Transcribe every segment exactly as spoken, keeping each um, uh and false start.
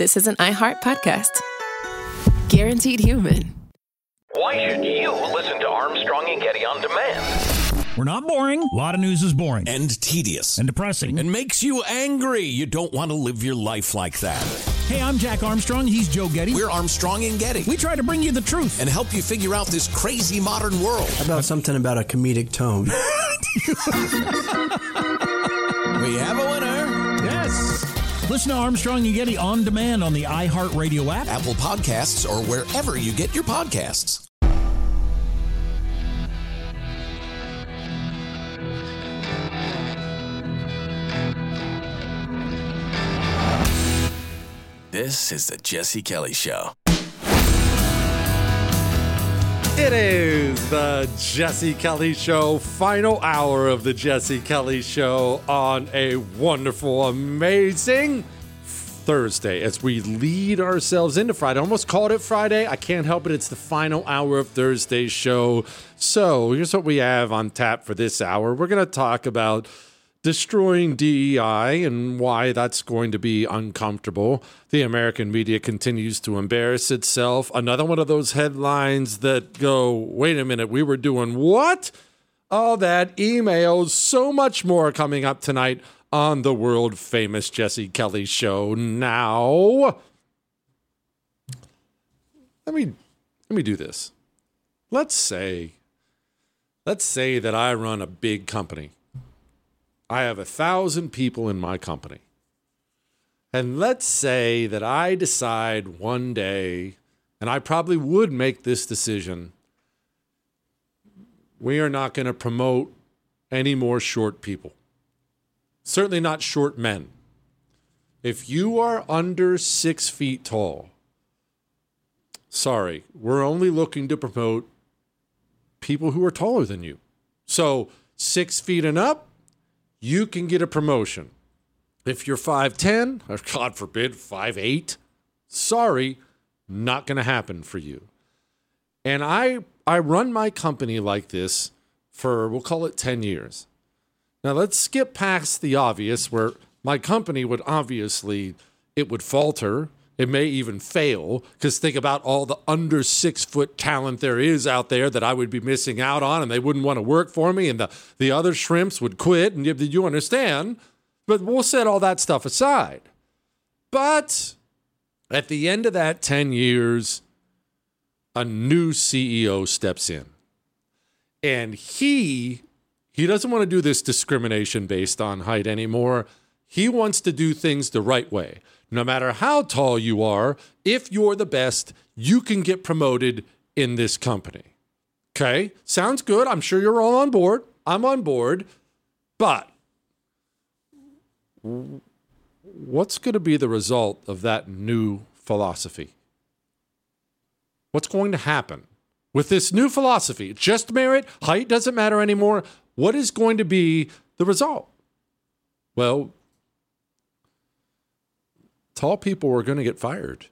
this is an iHeart podcast. Guaranteed human. Why should you listen to Armstrong and Getty on demand? We're not boring. A lot of news is boring. And tedious. And depressing. And makes you angry. You don't want to live your life like that. Hey, I'm Jack Armstrong. He's Joe Getty. We're Armstrong and Getty. We try to bring you the truth. And help you figure out this crazy modern world. How about something about a comedic tone? We have a winner. Yes. Listen to Armstrong and Getty on demand on the iHeartRadio app, Apple Podcasts, or wherever you get your podcasts. This is the Jesse Kelly Show. It is the Jesse Kelly Show, final hour of the Jesse Kelly Show on a wonderful, amazing Thursday as we lead ourselves into Friday. I almost called it Friday. I can't help it. It's the final hour of Thursday's show. So here's what we have on tap for this hour. We're going to talk about destroying D E I and why that's going to be uncomfortable. The American media continues to embarrass itself. Another one of those headlines that go, wait a minute, we were doing what? All that, emails, so much more coming up tonight on the world famous Jesse Kelly Show. Now, let me let me do this. Let's say, let's say that I run a big company. I have a thousand people in my company. And let's say that I decide one day, and I probably would make this decision, we are not going to promote any more short people. Certainly not short men. If you are under six feet tall, sorry, we're only looking to promote people who are taller than you. So six feet and up, you can get a promotion. If you're five ten, or God forbid, five eight, sorry, not going to happen for you. And I I run my company like this for, we'll call it ten years. Now let's skip past the obvious where my company would obviously, it would falter. It may even fail, because think about all the under six foot talent there is out there that I would be missing out on, and they wouldn't want to work for me, and the, the other shrimps would quit, and you, you understand? But we'll set all that stuff aside. But at the end of that ten years, a new C E O steps in. And he, he doesn't want to do this discrimination based on height anymore. He wants to do things the right way. No matter how tall you are, if you're the best, you can get promoted in this company. Okay? Sounds good. I'm sure you're all on board. I'm on board. But what's going to be the result of that new philosophy? What's going to happen with this new philosophy? Just merit, height doesn't matter anymore. What is going to be the result? Well, tall people are going to get fired.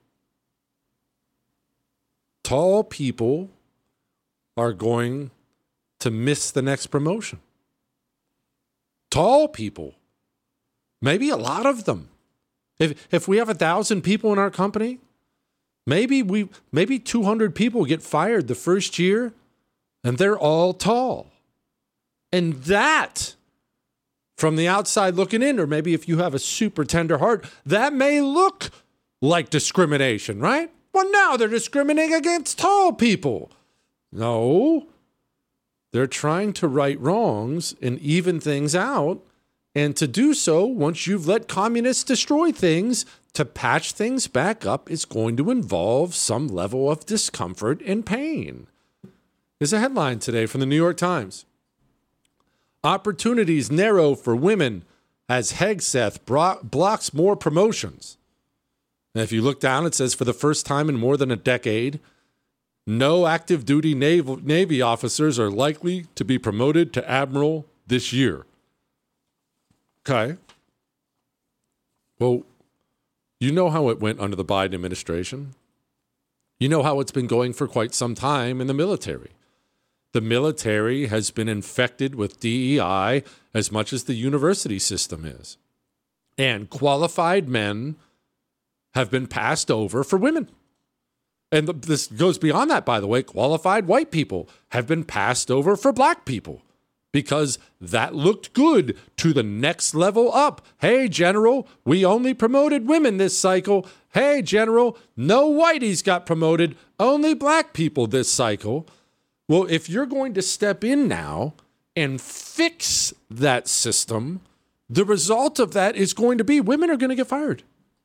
Tall people are going to miss the next promotion. Tall people, maybe a lot of them. If if we have a thousand people in our company, maybe we maybe two hundred people get fired the first year, and they're all tall. And that, from the outside looking in, or maybe if you have a super tender heart, that may look like discrimination, right? Well, now they're discriminating against tall people. No, they're trying to right wrongs and even things out. And to do so, once you've let communists destroy things, to patch things back up is going to involve some level of discomfort and pain. There's a headline today from the New York Times. Opportunities narrow for women as Hegseth bro- blocks more promotions. And if you look down, it says for the first time in more than a decade, no active duty naval, Navy officers are likely to be promoted to admiral this year. Okay. Well, you know how it went under the Biden administration. You know how it's been going for quite some time in the military. The military has been infected with D E I as much as the university system is. And qualified men have been passed over for women. And the, this goes beyond that, by the way. Qualified white people have been passed over for black people because that looked good to the next level up. Hey, General, we only promoted women this cycle. Hey, General, no whiteys got promoted, only black people this cycle. Well, if you're going to step in now and fix that system, the result of that is going to be women are going to get fired.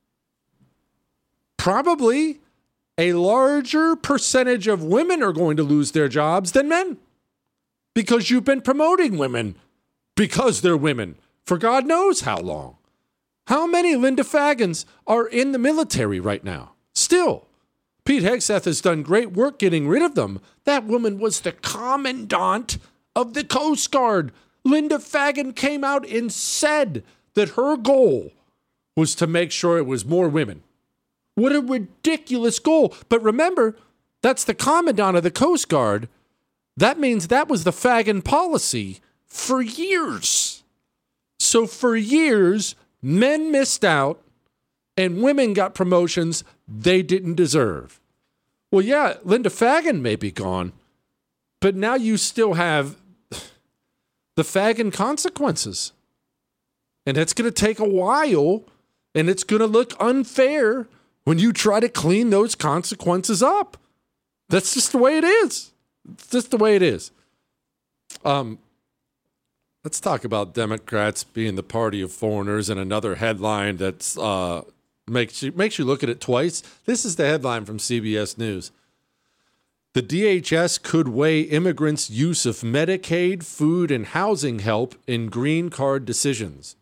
Probably a larger percentage of women are going to lose their jobs than men because you've been promoting women because they're women for God knows how long. How many Linda Fagans are in the military right now? Still. Pete Hegseth has done great work getting rid of them. That woman was the commandant of the Coast Guard. Linda Fagan came out and said that her goal was to make sure it was more women. What a ridiculous goal. But remember, that's the commandant of the Coast Guard. That means that was the Fagan policy for years. So for years, men missed out and women got promotions they didn't deserve. Well, yeah, Linda Fagan may be gone, but now you still have the Fagan consequences. And it's going to take a while, and it's going to look unfair when you try to clean those consequences up. That's just the way it is. It's just the way it is. Um, let's talk about Democrats being the party of foreigners and another headline that's uh, makes you makes you look at it twice. This is the headline from C B S News. The D H S could weigh immigrants' use of Medicaid, food, and housing help in green card decisions.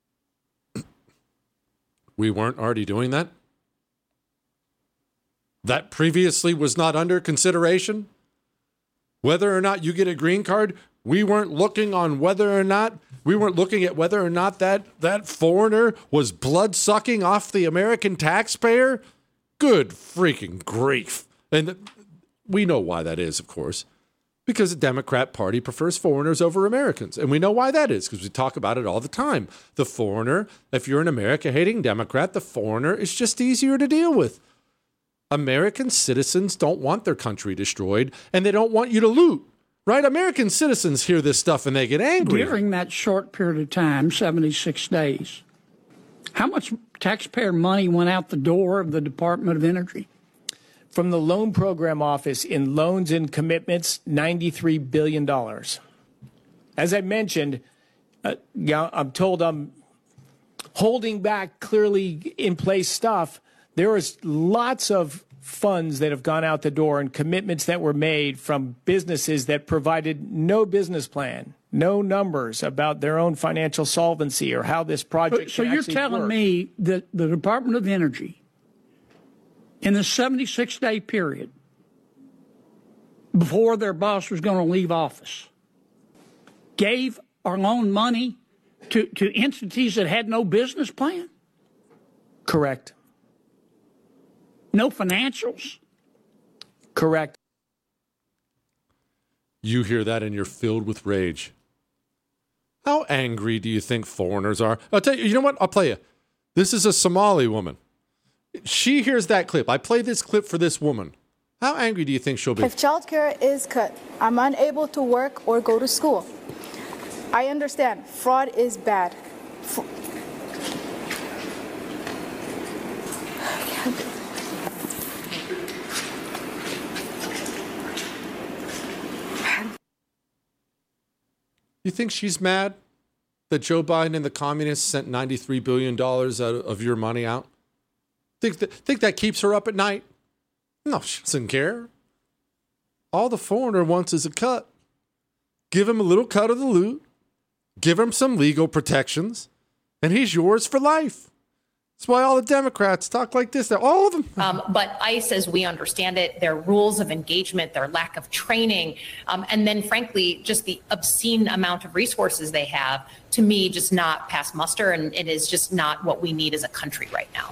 We weren't already doing that? That previously was not under consideration? Whether or not you get a green card, we weren't looking on whether or not, we weren't looking at whether or not that, that foreigner was blood-sucking off the American taxpayer? Good freaking grief. And we know why that is, of course, because the Democrat Party prefers foreigners over Americans. And we know why that is, because we talk about it all the time. The foreigner, if you're an America-hating Democrat, the foreigner is just easier to deal with. American citizens don't want their country destroyed, and they don't want you to loot, right? American citizens hear this stuff and they get angry. During that short period of time, seventy-six days, how much taxpayer money went out the door of the Department of Energy? From the Loan Program Office in loans and commitments, ninety-three billion dollars. As I mentioned, uh, yeah, I'm told I'm holding back clearly in place stuff. There is lots of funds that have gone out the door and commitments that were made from businesses that provided no business plan, no numbers about their own financial solvency or how this project So, so you're telling work. me that the Department of Energy, in the seventy-six day period before their boss was going to leave office, gave or loaned money to, to entities that had no business plan? Correct. No financials? Correct. You hear that and you're filled with rage. How angry do you think foreigners are? I'll tell you, you know what? I'll play you. This is a Somali woman. She hears that clip. I played this clip for this woman. How angry do you think she'll be? If childcare is cut, I'm unable to work or go to school. I understand fraud is bad. F- You think she's mad that Joe Biden and the communists sent ninety-three billion dollars out of your money out? Think that, think that keeps her up at night? No, she doesn't care. All the foreigner wants is a cut. Give him a little cut of the loot. Give him some legal protections. And he's yours for life. That's why all the Democrats talk like this. All of them. Um, but ICE, as we understand it, their rules of engagement, their lack of training, um, and then, frankly, just the obscene amount of resources they have, to me, just not pass muster. And it is just not what we need as a country right now.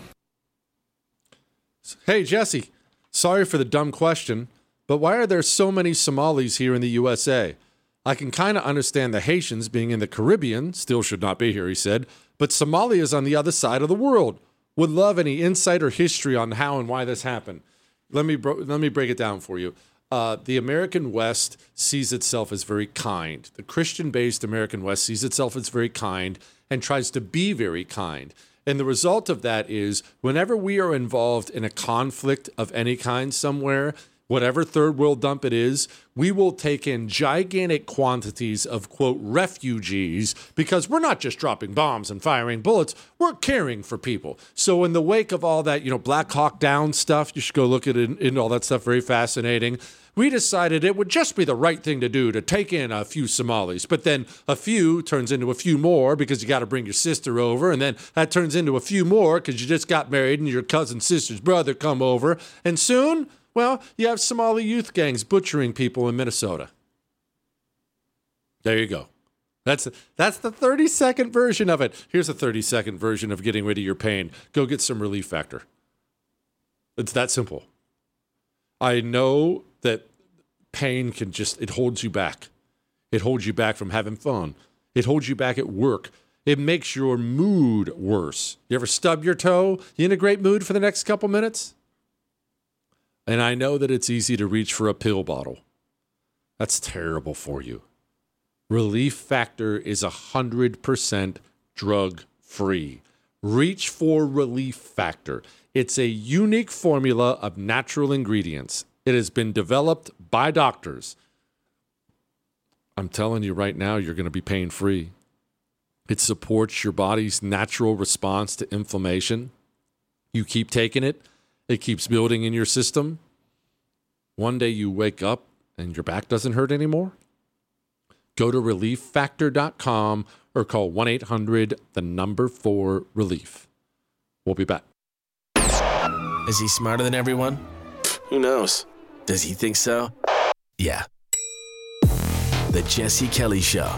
Hey, Jesse, sorry for the dumb question, but why are there so many Somalis here in the U S A? I can kind of understand the Haitians being in the Caribbean, still should not be here, he said, but Somalia is on the other side of the world. Would love any insight or history on how and why this happened. Let me bro- let me break it down for you. Uh, the American West sees itself as very kind. The Christian-based American West sees itself as very kind and tries to be very kind. And the result of that is whenever we are involved in a conflict of any kind somewhere, whatever third world dump it is, we will take in gigantic quantities of, quote, refugees, because we're not just dropping bombs and firing bullets, we're caring for people. So in the wake of all that, you know, Black Hawk Down stuff, you should go look at it and all that stuff, very fascinating. We decided it would just be the right thing to do to take in a few Somalis. But then a few turns into a few more because you got to bring your sister over. And then that turns into a few more because you just got married and your cousin's sister's brother come over. And soon, well, you have Somali youth gangs butchering people in Minnesota. There you go. That's that's the thirty-second version of it. Here's a thirty-second version of getting rid of your pain. Go get some Relief Factor. It's that simple. I know that pain can just, it holds you back. It holds you back from having fun. It holds you back at work. It makes your mood worse. You ever stub your toe? You in a great mood for the next couple minutes? And I know that it's easy to reach for a pill bottle. That's terrible for you. Relief Factor is one hundred percent drug-free. Reach for Relief Factor. It's a unique formula of natural ingredients. It has been developed by doctors. I'm telling you right now, you're going to be pain-free. It supports your body's natural response to inflammation. You keep taking it. It keeps building in your system. One day you wake up and your back doesn't hurt anymore. Go to relief factor dot com or call one eight hundred the number four relief. We'll be back. Is he smarter than everyone? Who knows? Does he think so? Yeah. The Jesse Kelly Show.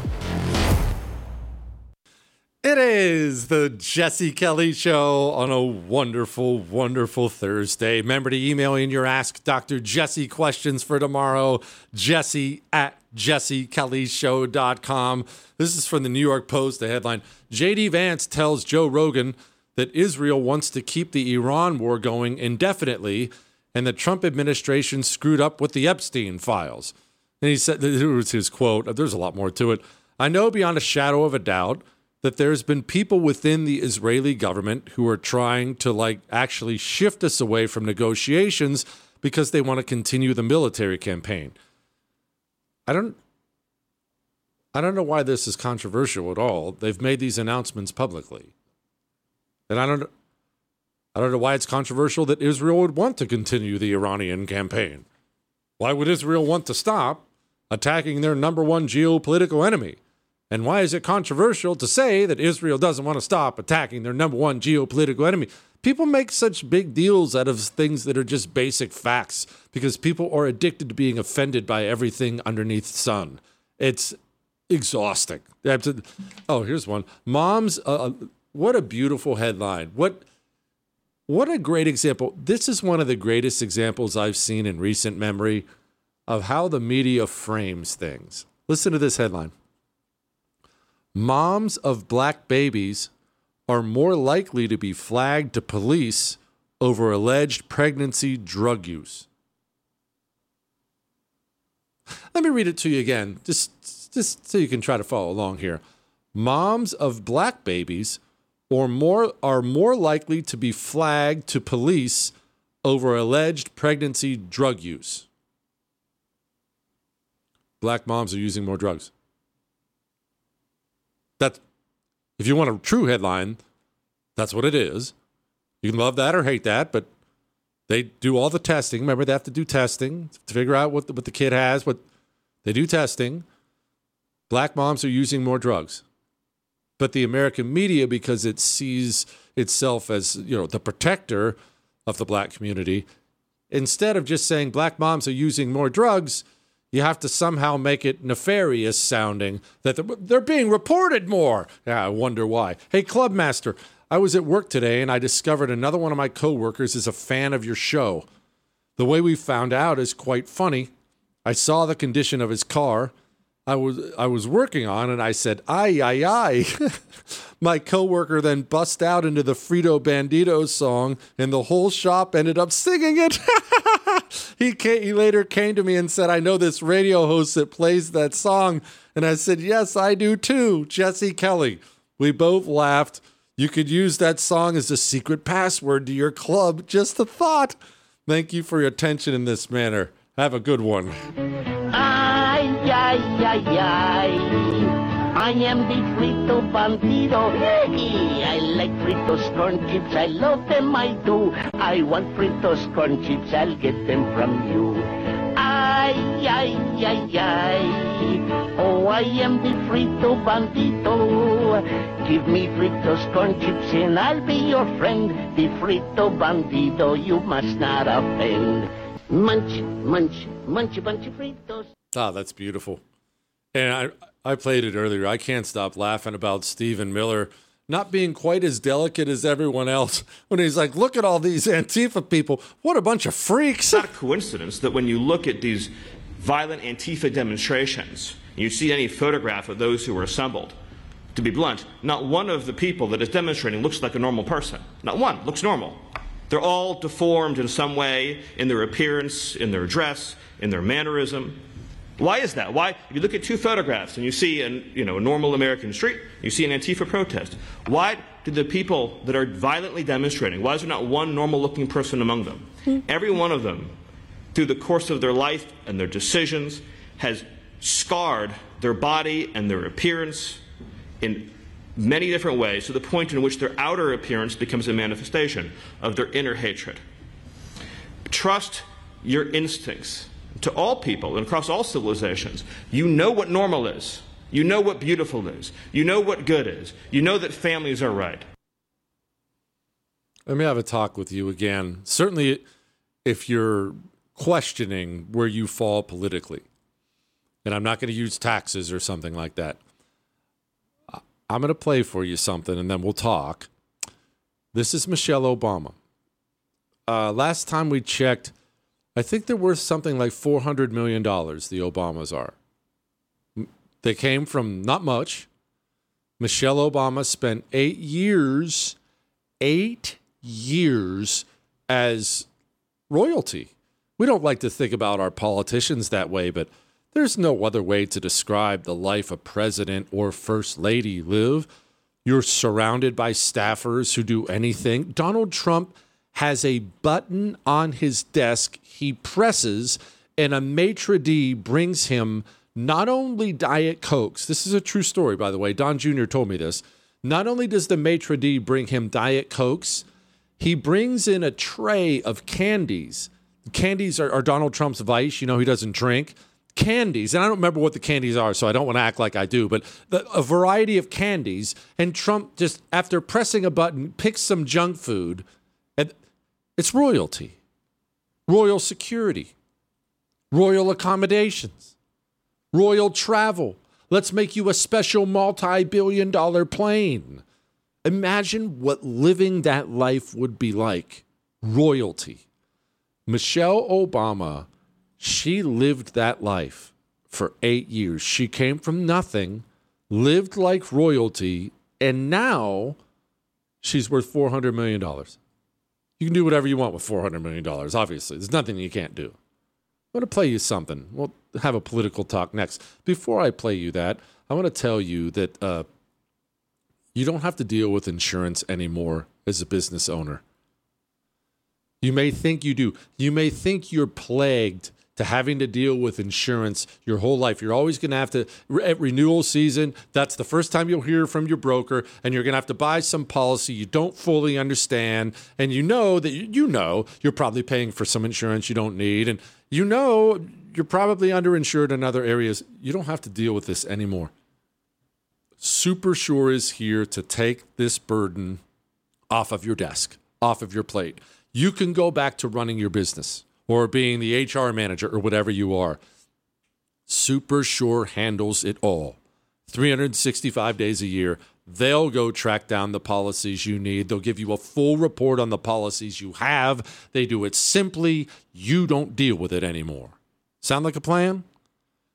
It is the Jesse Kelly Show on a wonderful, wonderful Thursday. Remember to email in your Ask Doctor Jesse questions for tomorrow, jesse at jesse kelly show dot com. This is from the New York Post, the headline, J D Vance tells Joe Rogan that Israel wants to keep the Iran war going indefinitely, and the Trump administration screwed up with the Epstein files. And he said, here was his quote, there's a lot more to it. I know beyond a shadow of a doubt that there's been people within the Israeli government who are trying to like actually shift us away from negotiations because they want to continue the military campaign. I don't I don't know why this is controversial at all. They've made these announcements publicly. And I don't I don't know why it's controversial that Israel would want to continue the Iranian campaign. Why would Israel want to stop attacking their number one geopolitical enemy? And why is it controversial to say that Israel doesn't want to stop attacking their number one geopolitical enemy? People make such big deals out of things that are just basic facts because people are addicted to being offended by everything underneath the sun. It's exhausting. Oh, here's one. Moms, uh, what a beautiful headline. What, what a great example. This is one of the greatest examples I've seen in recent memory of how the media frames things. Listen to this headline. Moms of black babies are more likely to be flagged to police over alleged pregnancy drug use. Let me read it to you again, just, just so you can try to follow along here. Moms of black babies or more are more likely to be flagged to police over alleged pregnancy drug use. Black moms are using more drugs. That, if you want a true headline, that's what it is. You can love that or hate that, but they do all the testing. Remember, they have to do testing to figure out what the, what the kid has. What they do testing. Black moms are using more drugs. But the American media, because it sees itself as, you know, the protector of the black community, instead of just saying black moms are using more drugs, you have to somehow make it nefarious sounding that they're being reported more. Yeah, I wonder why. Hey, Clubmaster, I was at work today and I discovered another one of my coworkers is a fan of your show. The way we found out is quite funny. I saw the condition of his car I was I was working on, and I said, "Ay, ay, ay." My coworker then bust out into the Frito Bandito song, and the whole shop ended up singing it. he came, he later came to me and said, "I know this radio host that plays that song," and I said, "Yes, I do too, Jesse Kelly." We both laughed. You could use that song as a secret password to your club. Just a thought. Thank you for your attention in this manner. Have a good one. Ay, ay, ay, ay. I am the Frito Bandito. Hey, I like Fritos corn chips. I love them, I do. I want Fritos corn chips. I'll get them from you. Ay, ay, ay, ay. Oh, I am the Frito Bandito. Give me Fritos corn chips and I'll be your friend. The Frito Bandito, you must not offend. Munch, munch, munch a bunch of Fritos. Ah, that's beautiful. And I I played it earlier. I can't stop laughing about Stephen Miller not being quite as delicate as everyone else when he's like, look at all these Antifa people. What a bunch of freaks. It's not a coincidence that when you look at these violent Antifa demonstrations, you see any photograph of those who were assembled. To be blunt, not one of the people that is demonstrating looks like a normal person. Not one looks normal. They're all deformed in some way in their appearance, in their dress, in their mannerism. Why is that? Why, if you look at two photographs and you see an, you know, a normal American street, you see an Antifa protest, why do the people that are violently demonstrating, why is there not one normal-looking person among them? Mm-hmm. Every one of them, through the course of their life and their decisions, has scarred their body and their appearance in many different ways to the point in which their outer appearance becomes a manifestation of their inner hatred. Trust your instincts. To all people and across all civilizations, you know what normal is. You know what beautiful is. You know what good is. You know that families are right. Let me have a talk with you again. Certainly, if you're questioning where you fall politically, and I'm not going to use taxes or something like that, I'm going to play for you something, and then we'll talk. This is Michelle Obama. Uh, last time we checked, I think they're worth something like four hundred million dollars, the Obamas are. They came from not much. Michelle Obama spent eight years, eight years as royalty. We don't like to think about our politicians that way, but there's no other way to describe the life a president or first lady live. You're surrounded by staffers who do anything. Donald Trump has a button on his desk he presses, and a maitre d' brings him not only Diet Cokes. This is a true story, by the way. Don Junior told me this. Not only does the maitre d' bring him Diet Cokes, he brings in a tray of candies. Candies are, are Donald Trump's vice. You know, he doesn't drink. Candies, and I don't remember what the candies are, so I don't want to act like I do, but the, a variety of candies, and Trump just, after pressing a button, picks some junk food. And it's royalty, royal security, royal accommodations, royal travel. Let's make you a special multi-billion dollar plane. Imagine what living that life would be like. Royalty. Michelle Obama, she lived that life for eight years. She came from nothing, lived like royalty, and now she's worth four hundred million dollars. You can do whatever you want with four hundred million dollars, obviously. There's nothing you can't do. I'm going to play you something. We'll have a political talk next. Before I play you that, I want to tell you that uh, you don't have to deal with insurance anymore as a business owner. You may think you do. You may think you're plagued to having to deal with insurance your whole life. You're always going to have to, at renewal season, that's the first time you'll hear from your broker, and you're going to have to buy some policy you don't fully understand, and you know that you, you know you're probably paying for some insurance you don't need, and you know you're probably underinsured in other areas. You don't have to deal with this anymore. Supersure is here to take this burden off of your desk, off of your plate. You can go back to running your business or being the H R manager or whatever you are. Supersure handles it all. three hundred sixty-five days a year. They'll go track down the policies you need. They'll give you a full report on the policies you have. They do it simply. You don't deal with it anymore. Sound like a plan?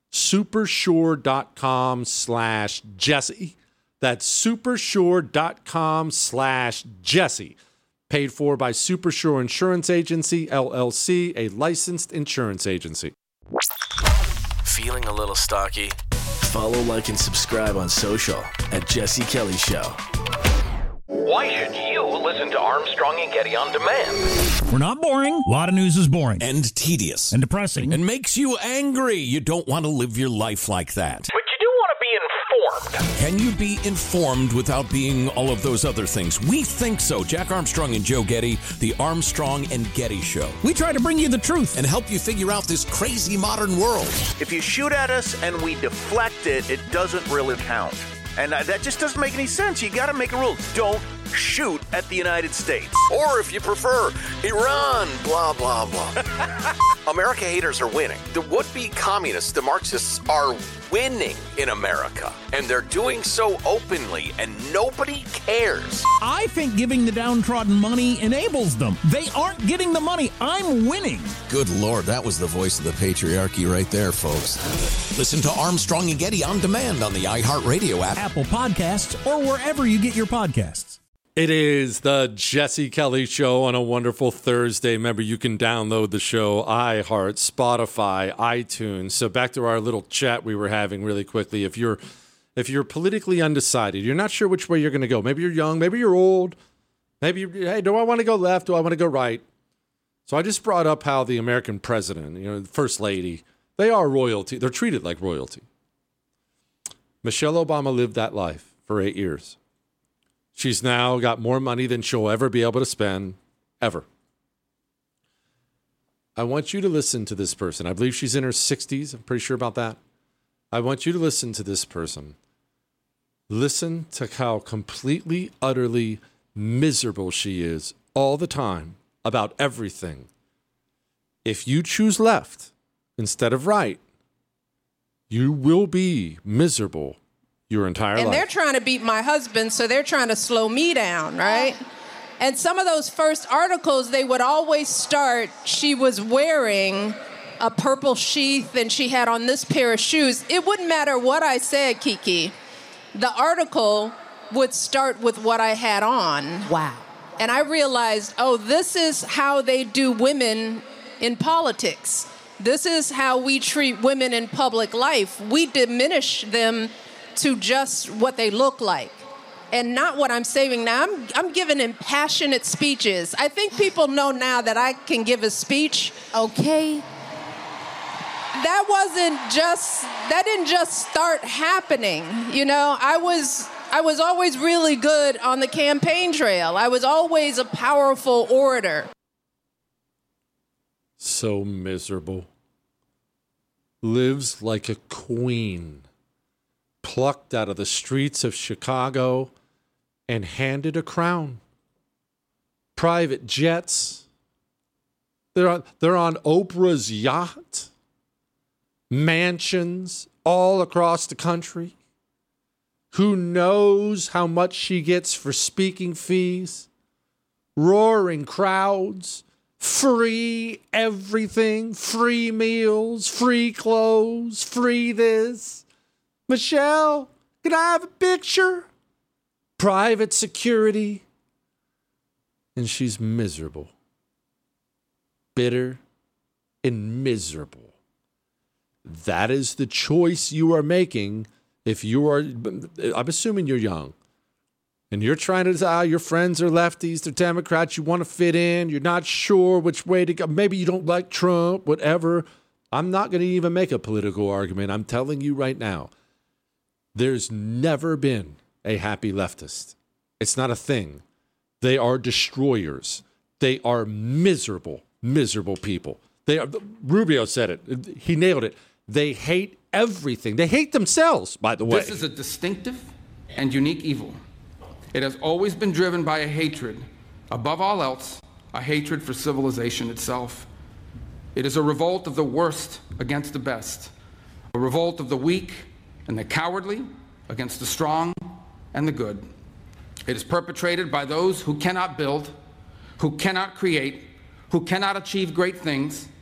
Supersure.com slash Jesse. That's supersure.com slash Jesse. Paid for by Supersure Insurance Agency, L L C, a licensed insurance agency. Feeling a little stocky? Follow, like, and subscribe on social at Jesse Kelly Show. Why should you listen to Armstrong and Getty on demand? We're not boring. A lot of news is boring. And tedious. And depressing. And makes you angry. You don't want to live your life like that. But you do want to be informed. Can you be informed without being all of those other things? We think so. Jack Armstrong and Joe Getty, the Armstrong and Getty Show. We try to bring you the truth and help you figure out this crazy modern world. If you shoot at us and we deflect it, it doesn't really count. And that just doesn't make any sense. You got to make a rule. Don't shoot at the United States. Or if you prefer, Iran, blah, blah, blah. America haters are winning. The would-be communists, the Marxists, are winning in America. And they're doing so openly, and nobody cares. I think giving the downtrodden money enables them. They aren't getting the money. I'm winning. Good Lord, that was the voice of the patriarchy right there, folks. Listen to Armstrong and Getty on demand on the iHeartRadio app, Apple Podcasts, or wherever you get your podcasts. It is the Jesse Kelly Show on a wonderful Thursday. Remember, you can download the show, iHeart, Spotify, iTunes. So back to our little chat we were having really quickly. If you're if you're politically undecided, you're not sure which way you're going to go. Maybe you're young, maybe you're old. Maybe, you're, hey, do I want to go left? Do I want to go right? So I just brought up how the American president, you know, the first lady, they are royalty. They're treated like royalty. Michelle Obama lived that life for eight years. She's now got more money than she'll ever be able to spend, ever. I want you to listen to this person. I believe she's in her sixties. I'm pretty sure about that. I want you to listen to this person. Listen to how completely, utterly miserable she is all the time about everything. If you choose left instead of right, you will be miserable your entire and life. And they're trying to beat my husband, so they're trying to slow me down, right? And some of those first articles, they would always start, she was wearing a purple sheath and she had on this pair of shoes. It wouldn't matter what I said, Kiki. The article would start with what I had on. Wow. And I realized, oh, this is how they do women in politics. This is how we treat women in public life. We diminish them to just what they look like and not what I'm saying now. I'm, I'm giving impassionate speeches. I think people know now that I can give a speech. Okay. That wasn't just, that didn't just start happening. You know, I was, I was always really good on the campaign trail. I was always a powerful orator. So miserable. Lives like a queen. Plucked out of the streets of Chicago and handed a crown. Private jets. They're on, they're on Oprah's yacht. Mansions all across the country. Who knows how much she gets for speaking fees? Roaring crowds. Free everything. Free meals. Free clothes. Free this. Michelle, can I have a picture? Private security. And she's miserable. Bitter and miserable. That is the choice you are making if you are, I'm assuming you're young. And you're trying to decide, your friends are lefties, they're Democrats, you want to fit in, you're not sure which way to go. Maybe you don't like Trump, whatever. I'm not going to even make a political argument. I'm telling you right now. There's never been a happy leftist. It's not a thing. They are destroyers. They are miserable, miserable people. They are. Rubio said it. He nailed it. They hate everything. They hate themselves, by the way. This is a distinctive and unique evil. It has always been driven by a hatred, above all else, a hatred for civilization itself. It is a revolt of the worst against the best, a revolt of the weak and the cowardly against the strong and the good. It is perpetrated by those who cannot build, who cannot create, who cannot achieve great things,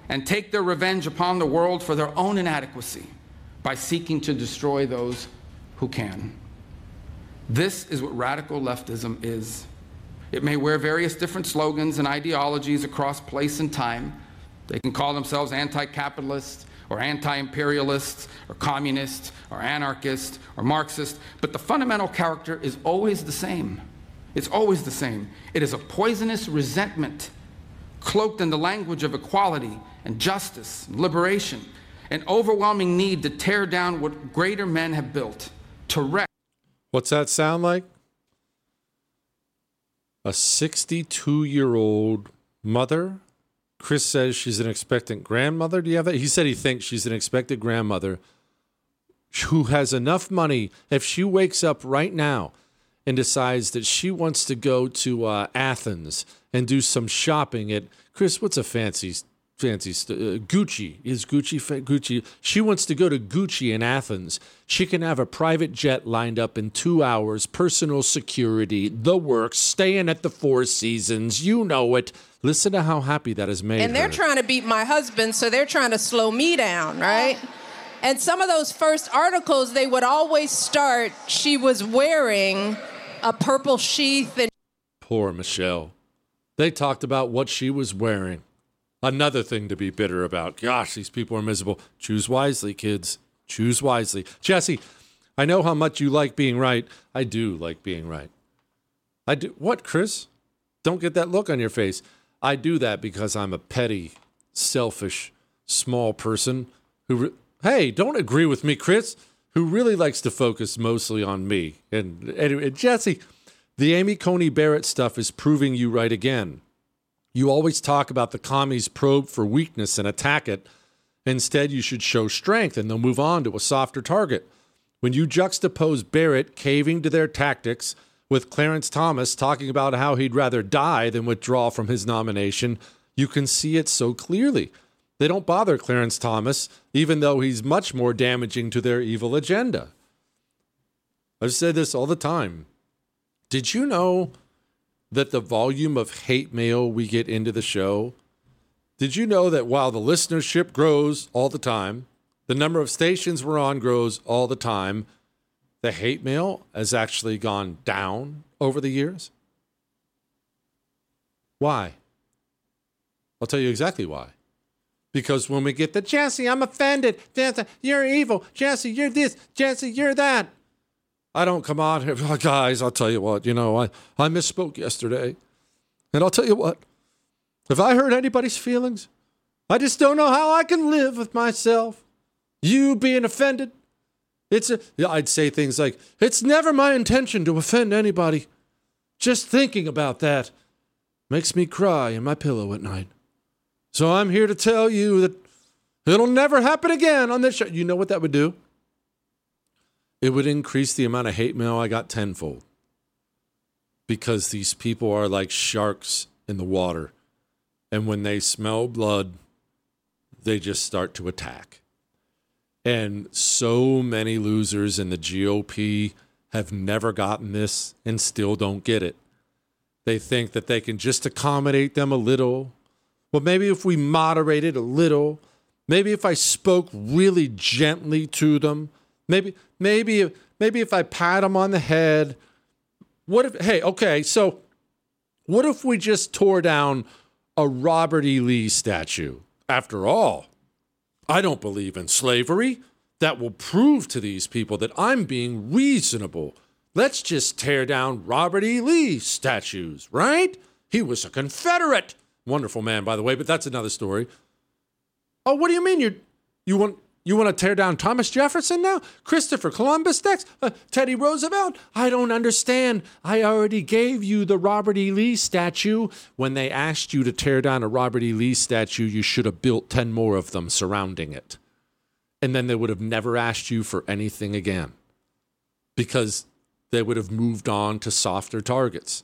and take their revenge upon the world for their own inadequacy by seeking to destroy those who can. This is what radical leftism is. It may wear various different slogans and ideologies across place and time. They can call themselves anti-capitalist or anti-imperialist or communist or anarchist or Marxist, but the fundamental character is always the same. It's always the same. It is a poisonous resentment cloaked in the language of equality and justice and liberation, an overwhelming need to tear down what greater men have built, to wreck. What's that sound like? A sixty-two-year-old mother. Chris says she's an expectant grandmother. Do you have that? He said he thinks she's an expectant grandmother who has enough money. If she wakes up right now and decides that she wants to go to uh, Athens and do some shopping at, Chris, what's a fancy, fancy, uh, Gucci, is Gucci, Gucci. She wants to go to Gucci in Athens. She can have a private jet lined up in two hours, personal security, the works, staying at the Four Seasons. You know it. Listen to how happy that has made her. And they're trying to beat my husband, so they're trying to slow me down, right? And some of those first articles, they would always start, she was wearing a purple sheath. And poor Michelle. They talked about what she was wearing. Another thing to be bitter about. Gosh, these people are miserable. Choose wisely, kids. Choose wisely. Jesse, I know how much you like being right. I do like being right. I do. What, Chris? Don't get that look on your face. I do that because I'm a petty, selfish, small person who, re- hey, don't agree with me, Chris, who really likes to focus mostly on me. And anyway, Jesse, the Amy Coney Barrett stuff is proving you right again. You always talk about the commies probe for weakness and attack it. Instead, you should show strength and they'll move on to a softer target. When you juxtapose Barrett caving to their tactics with Clarence Thomas talking about how he'd rather die than withdraw from his nomination, you can see it so clearly. They don't bother Clarence Thomas, even though he's much more damaging to their evil agenda. I've said this all the time. Did you know that the volume of hate mail we get into the show, did you know that while the listenership grows all the time, the number of stations we're on grows all the time, the hate mail has actually gone down over the years? Why? I'll tell you exactly why. Because when we get the, Jesse, I'm offended. Jesse, you're evil. Jesse, you're this. Jesse, you're that. I don't come on here. Oh, guys, I'll tell you what. You know, I, I misspoke yesterday. And I'll tell you what. If I hurt anybody's feelings, I just don't know how I can live with myself. You being offended. It's a, yeah, I'd say things like, it's never my intention to offend anybody. Just thinking about that makes me cry in my pillow at night. So I'm here to tell you that it'll never happen again on this show. You know what that would do? It would increase the amount of hate mail I got tenfold. Because these people are like sharks in the water. And when they smell blood, they just start to attack. And so many losers in the G O P have never gotten this and still don't get it. They think that they can just accommodate them a little. Well, maybe if we moderate it a little, maybe if I spoke really gently to them, maybe, maybe, maybe if I pat them on the head. What if, hey, okay, so what if we just tore down a Robert E. Lee statue? After all, I don't believe in slavery. That will prove to these people that I'm being reasonable. Let's just tear down Robert E. Lee statues, right? He was a Confederate. Wonderful man, by the way, but that's another story. Oh, what do you mean you you want you want to tear down Thomas Jefferson now? Christopher Columbus next? Uh, Teddy Roosevelt? I don't understand. I already gave you the Robert E. Lee statue. When they asked you to tear down a Robert E. Lee statue, you should have built ten more of them surrounding it. And then they would have never asked you for anything again because they would have moved on to softer targets.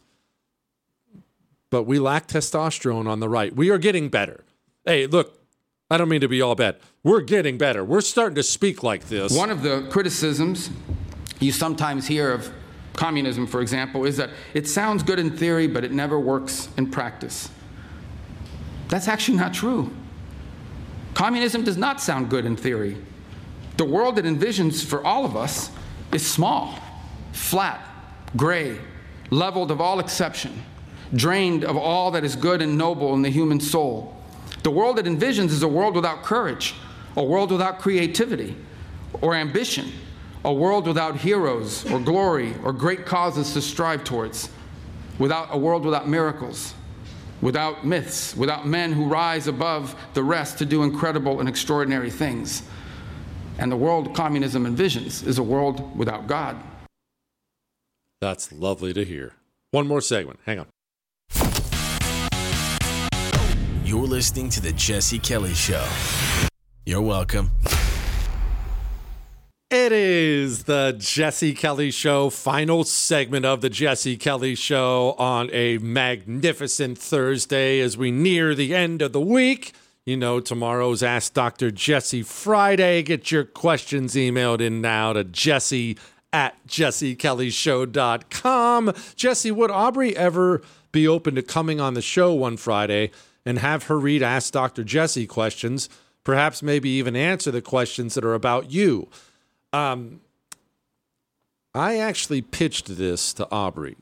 But we lack testosterone on the right. We are getting better. Hey, look, I don't mean to be all bad. We're getting better. We're starting to speak like this. One of the criticisms you sometimes hear of communism, for example, is that it sounds good in theory, but it never works in practice. That's actually not true. Communism does not sound good in theory. The world it envisions for all of us is small, flat, gray, leveled of all exception, drained of all that is good and noble in the human soul. The world it envisions is a world without courage, a world without creativity or ambition, a world without heroes or glory or great causes to strive towards, without a world without miracles, without myths, without men who rise above the rest to do incredible and extraordinary things. And the world communism envisions is a world without God. That's lovely to hear. One more segment. Hang on. You're listening to The Jesse Kelly Show. You're welcome. It is the Jesse Kelly Show, final segment of the Jesse Kelly Show on a magnificent Thursday as we near the end of the week. You know, tomorrow's Ask Doctor Jesse Friday. Get your questions emailed in now to Jesse at jesse kelly show dot com. Jesse, would Aubrey ever be open to coming on the show one Friday and have her read Ask Doctor Jesse questions, perhaps maybe even answer the questions that are about you? Um, I actually pitched this to Aubrey.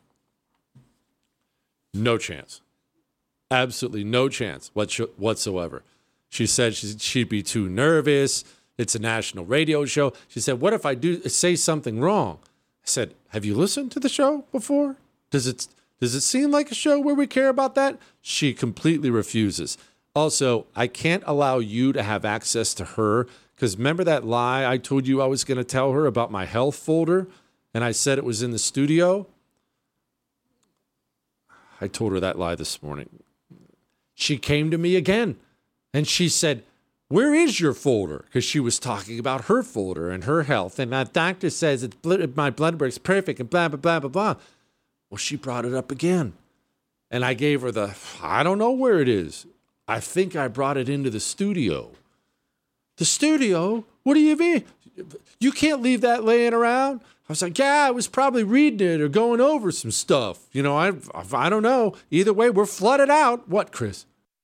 No chance. Absolutely no chance whatsoever. She said she'd be too nervous. It's a national radio show. She said, what if I do say something wrong? I said, have you listened to the show before? Does it does it seem like a show where we care about that? She completely refuses. Also, I can't allow you to have access to her because remember that lie I told you I was going to tell her about my health folder and I said it was in the studio? I told her that lie this morning. She came to me again and she said, where is your folder? Because she was talking about her folder and her health. And my doctor says it's bl- my blood work's perfect and blah, blah, blah, blah, blah. Well, she brought it up again. And I gave her the, I don't know where it is. I think I brought it into the studio. The studio? What do you mean? You can't leave that laying around? I was like, yeah, I was probably reading it or going over some stuff. You know, I, I don't know. Either way, we're flooded out. What, Chris?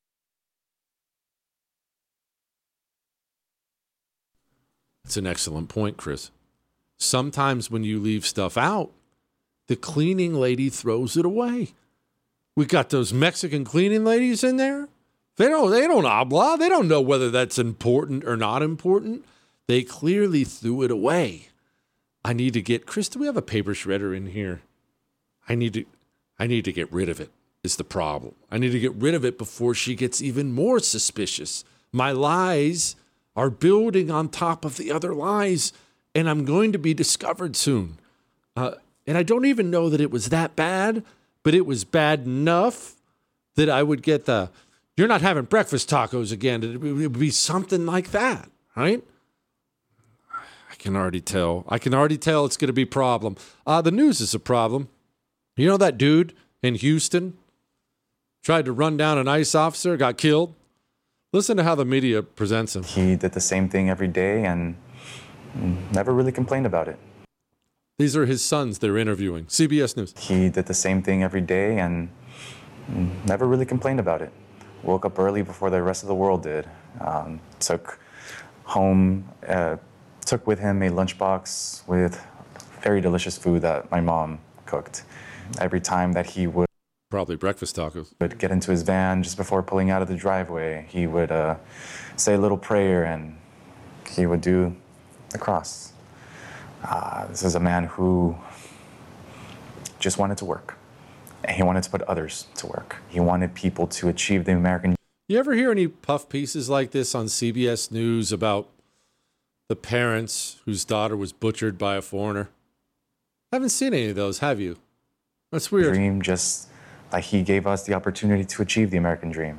It's an excellent point, Chris. Sometimes when you leave stuff out, the cleaning lady throws it away. We got those Mexican cleaning ladies in there. They don't, they don't habla. They don't know whether that's important or not important. They clearly threw it away. I need to get, Chris, do we have a paper shredder in here? I need to, I need to get rid of it is the problem. I need to get rid of it before she gets even more suspicious. My lies are building on top of the other lies, and I'm going to be discovered soon. Uh, and I don't even know that it was that bad, but it was bad enough that I would get the, you're not having breakfast tacos again. It would be something like that, right? I can already tell. I can already tell it's going to be a problem. Uh, the news is a problem. You know that dude in Houston tried to run down an ICE officer, got killed? Listen to how the media presents him. He did the same thing every day and never really complained about it. These are his sons they're interviewing. C B S News. He did the same thing every day and never really complained about it. Woke up early before the rest of the world did. Um, took home, uh, took with him a lunchbox with very delicious food that my mom cooked. Every time that he would Probably breakfast tacos. Would get into his van just before pulling out of the driveway. He would uh, say a little prayer and he would do the cross. Uh, this is a man who just wanted to work. And he wanted to put others to work. He wanted people to achieve the American. You ever hear any puff pieces like this on C B S News about the parents whose daughter was butchered by a foreigner? I haven't seen any of those, have you? That's weird. Dream just like he gave us the opportunity to achieve the American dream.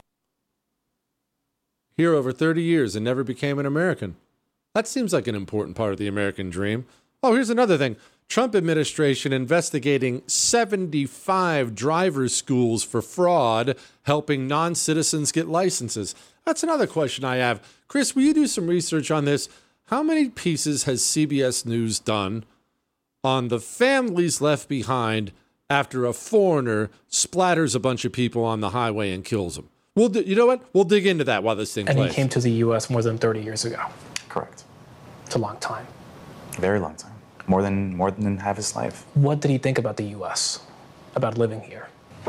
Here over thirty years and never became an American. That seems like an important part of the American dream. Oh, here's another thing. Trump administration investigating seventy-five driver's schools for fraud, helping non-citizens get licenses. That's another question I have. Chris, will you do some research on this? How many pieces has C B S News done on the families left behind after a foreigner splatters a bunch of people on the highway and kills them? We'll do, you know what? We'll dig into that while this thing And plays. he came to the U S more than thirty years ago. Correct. It's a long time. Very long time. More than more than half his life. What did he think about the U S, about living here?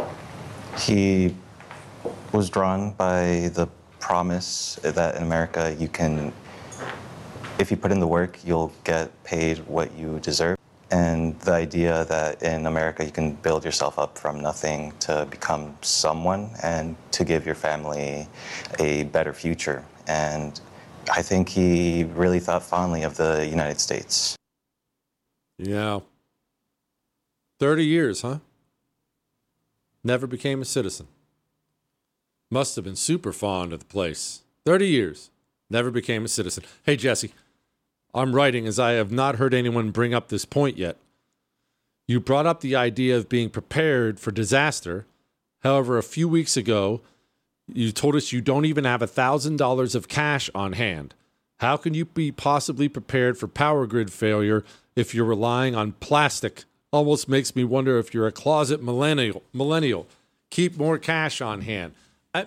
He was drawn by the promise that in America you can, if you put in the work, you'll get paid what you deserve. And the idea that in America you can build yourself up from nothing to become someone and to give your family a better future. And I think he really thought fondly of the United States. Yeah. thirty years, huh? Never became a citizen. Must have been super fond of the place. thirty years. Never became a citizen. Hey, Jesse. I'm writing as I have not heard anyone bring up this point yet. You brought up the idea of being prepared for disaster. However, a few weeks ago, you told us you don't even have one thousand dollars of cash on hand. How can you be possibly prepared for power grid failure if you're relying on plastic? Almost makes me wonder if you're a closet millennial. Millennial. Keep more cash on hand. I,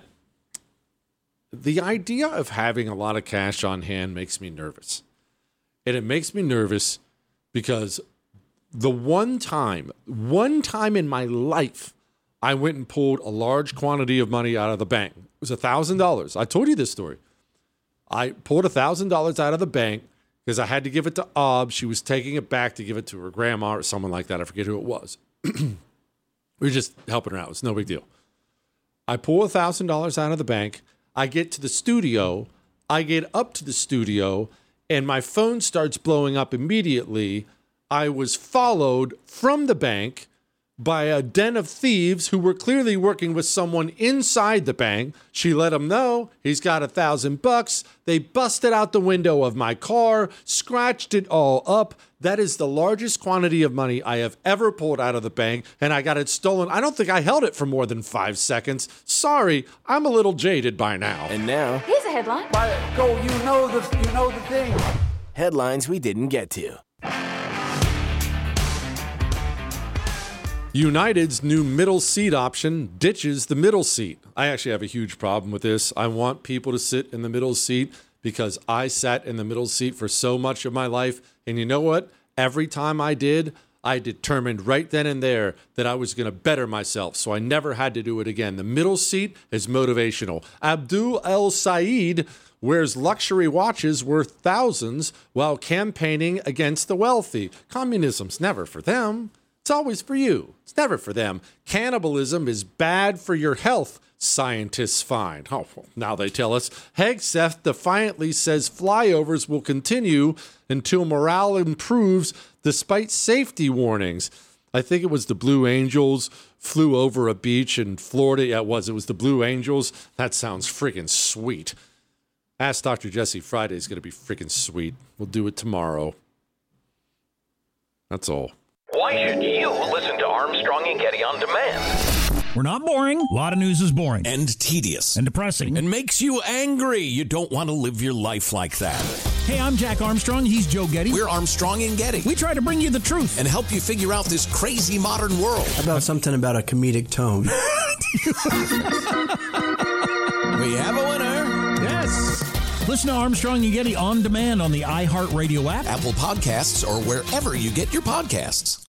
the idea of having a lot of cash on hand makes me nervous. And it makes me nervous because the one time, one time in my life, I went and pulled a large quantity of money out of the bank. It was one thousand dollars. I told you this story. I pulled one thousand dollars out of the bank because I had to give it to Ob. She was taking it back to give it to her grandma or someone like that. I forget who it was. We were just helping her out. It's no big deal. I pull one thousand dollars out of the bank. I get to the studio. I get up to the studio. And my phone starts blowing up immediately. I was followed from the bank by a den of thieves who were clearly working with someone inside the bank. She let them know he's got a thousand bucks. They busted out the window of my car, scratched it all up. That is the largest quantity of money I have ever pulled out of the bank, and I got it stolen. I don't think I held it for more than five seconds. Sorry, I'm a little jaded by now. And now, Here's a headline. Go, you know the, you know the thing. headlines we didn't get to. United's new middle seat option ditches the middle seat. I actually have a huge problem with this. I want people to sit in the middle seat because I sat in the middle seat for so much of my life. And you know what? Every time I did, I determined right then and there that I was going to better myself. So I never had to do it again. The middle seat is motivational. Abdul El Said wears luxury watches worth thousands while campaigning against the wealthy. Communism's never for them. It's always for you. It's never for them. Cannibalism is bad for your health, scientists find. Oh, well, now they tell us. Hegseth defiantly says flyovers will continue until morale improves despite safety warnings. I think it was the Blue Angels flew over a beach in Florida. Yeah, it was. It was the Blue Angels. That sounds freaking sweet. Ask Doctor Jesse Friday is going to be freaking sweet. We'll do it tomorrow. That's all. Why should you listen to Armstrong and Getty on demand? We're not boring. A lot of news is boring. And tedious. And depressing. And makes you angry. You don't want to live your life like that. Hey, I'm Jack Armstrong. He's Joe Getty. We're Armstrong and Getty. We try to bring you the truth. And help you figure out this crazy modern world. How about something about a comedic tone? We have a winner. Yes. Listen to Armstrong and Getty on demand on the iHeartRadio app, Apple Podcasts, or wherever you get your podcasts.